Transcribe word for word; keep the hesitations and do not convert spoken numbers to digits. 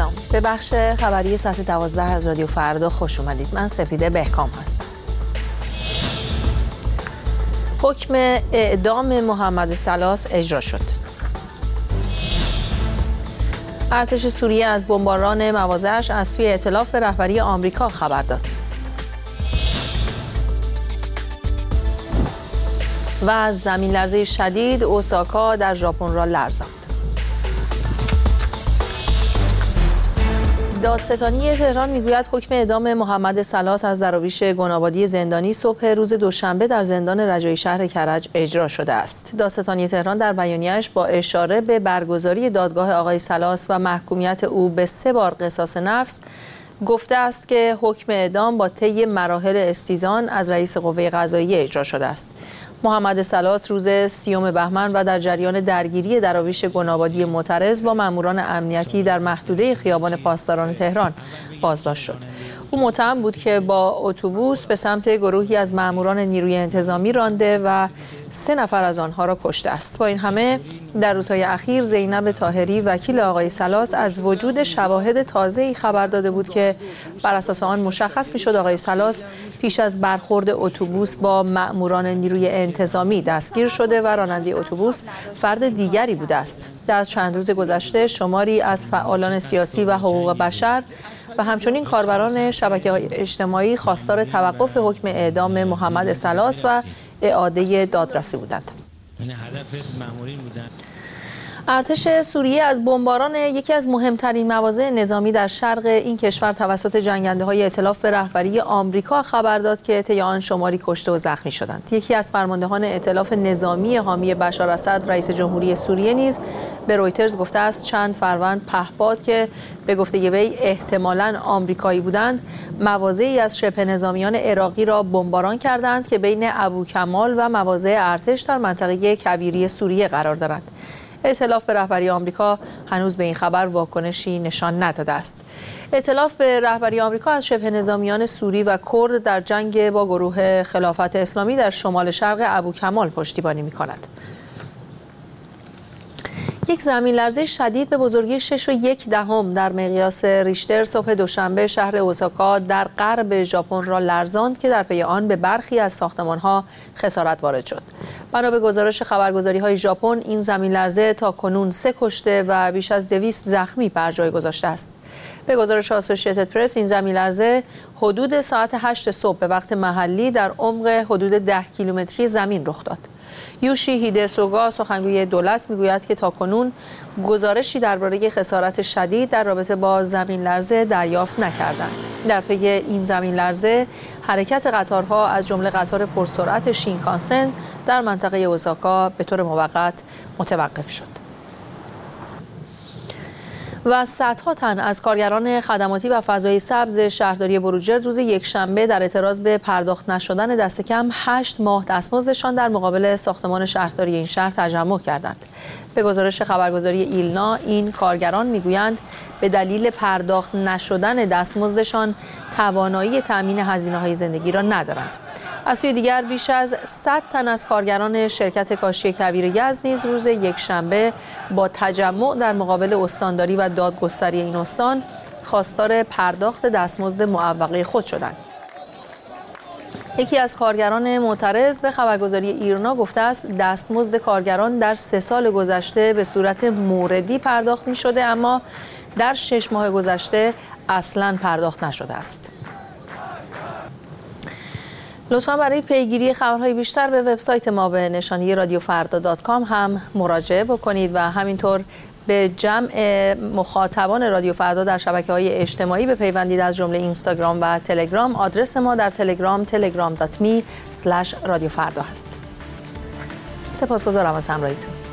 سلام، به بخش خبری ساعت دوازده از رادیو فردا خوش اومدید. من سپیده بهکام هستم. حکم اعدام محمد سلاس اجرا شد. ارتش سوریه از بمباران مواضعش از سوی ائتلاف به رهبری آمریکا خبر داد. و از زمین لرزه شدید اوساکا در ژاپن را لرزاند. دادستانی تهران میگوید حکم اعدام محمد سلاس از دراویش گنابادی زندانی صبح روز دوشنبه در زندان رجایی شهر کرج اجرا شده است. دادستانی تهران در بیانیه‌اش با اشاره به برگزاری دادگاه آقای سلاس و محکومیت او به سه بار قصاص نفس گفته است که حکم اعدام با طی مراحل استیزان از رئیس قوه قضاییه اجرا شده است. محمد سلاس روز سیوم بهمن و در جریان درگیری دراویش گنابادی معترض با ماموران امنیتی در محدوده خیابان پاسداران تهران بازداشت شد. او متهم بود که با اتوبوس به سمت گروهی از ماموران نیروی انتظامی رانده و سه نفر از آنها را کشته است. با این همه در روزهای اخیر زینب طاهری وکیل آقای سلاس از وجود شواهد تازه‌ای خبر داده بود که بر اساس آن مشخص می‌شد آقای سلاس پیش از برخورد اتوبوس با ماموران نیروی انتظامی دستگیر شده و راننده اتوبوس فرد دیگری بوده است. در چند روز گذشته شماری از فعالان سیاسی و حقوق بشر و همچنین کاربران شبکه‌های اجتماعی خواستار توقف حکم اعدام محمد سلاس و اعاده دادرسی بودند. ارتش سوریه از بمباران یکی از مهمترین مواضع نظامی در شرق این کشور توسط جنگنده‌های ائتلاف به رهبری آمریکا خبر داد که طی آن شماری کشته و زخمی شدند. یکی از فرماندهان ائتلاف نظامی حامی بشار اسد رئیس جمهوری سوریه نیز به رویترز گفته است چند فروند پهپاد که به گفته وی احتمالاً آمریکایی بودند مواضعی از شبه نظامیان عراقی را بمباران کردند که بین ابوکمال و مواضع ارتش در منطقه کویری سوریه قرار دارند. ائتلاف به رهبری آمریکا هنوز به این خبر واکنشی نشان نداده است. ائتلاف به رهبری آمریکا از شبه نظامیان سوری و کرد در جنگ با گروه خلافت اسلامی در شمال شرق ابوکمال پشتیبانی می‌کند. یک زمین لرزه شدید به بزرگی شش و یک دهم در مقیاس ریشتر صبح دوشنبه شهر اوساکا در غرب ژاپن را لرزاند که در پی آن به برخی از ساختمان‌ها خسارت وارد شد. بنا به گزارش خبرگزاری‌های ژاپن این زمین لرزه تاکنون سه کشته و بیش از دویست زخمی بر جای گذاشته است. به گزارش آسوشییتد پرس این زمین لرزه حدود ساعت هشت صبح به وقت محلی در عمق حدود ده کیلومتری زمین رخ داد. یوشی هیده سوگا سخنگوی دولت میگوید که تاکنون گزارشی درباره خسارت شدید در رابطه با زمین لرزه دریافت نکردند. در پی این زمین لرزه حرکت قطارها از جمله قطار پرسرعت شینکانسن در منطقه اوساکا به طور موقت متوقف شد. و صدها تن از کارگران خدماتی و فضای سبز شهرداری بروجرد روز یکشنبه در اعتراض به پرداخت نشدن دست کم هشت ماه دستمزدشان در مقابل ساختمان شهرداری این شهر تجمع کردند. به گزارش خبرگزاری ایلنا این کارگران میگویند به دلیل پرداخت نشدن دستمزدشان توانایی تأمین هزینه‌های زندگی را ندارند. از سوی دیگر بیش از صد تن از کارگران شرکت کاشی کویر یزد نیز روز یکشنبه با تجمع در مقابل استانداری و دادگستری این استان خواستار پرداخت دستمزد معوقه خود شدند. یکی از کارگران معترض به خبرگزاری ایرنا گفته است دستمزد کارگران در سه سال گذشته به صورت موردی پرداخت می شده اما در شش ماه گذشته اصلاً پرداخت نشده است. لطفاً برای پیگیری خبرهای بیشتر به وبسایت ما به نشانی رادیو فردا دات کام هم مراجعه بکنید و همینطور به جمع مخاطبان رادیو فردا در شبکه‌های اجتماعی بپیوندید از جمله اینستاگرام و تلگرام. آدرس ما در تلگرام تلگرام دات می اسلش رادیو فردا هست. سپاسگزارم از همراهیتون.